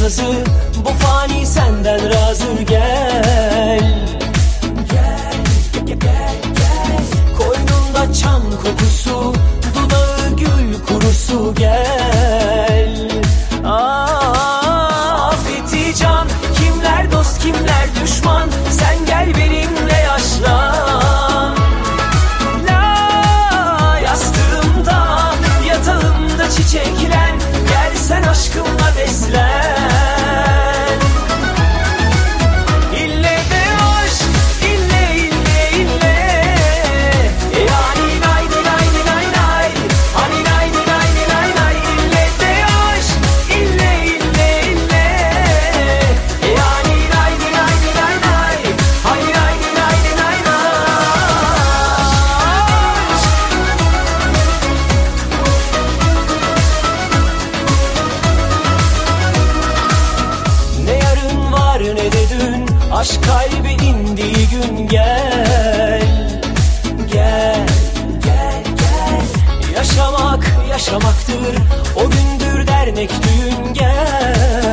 nazı, bu fani senden razı. Gel, gel, gel, gel, gel. Koynunda çam kokusu, dudağı gül kurusu. Gel, afeti can, kimler dost kimler düşman, sen gel benimle yaşlan. La yastığımda, yatağımda çiçeklen, gel sen aşkımla beslen. Aşk kalbi indiği gün. Gel, gel, gel, gel. Yaşamak yaşamaktır, o gündür dernek düğün. Gel.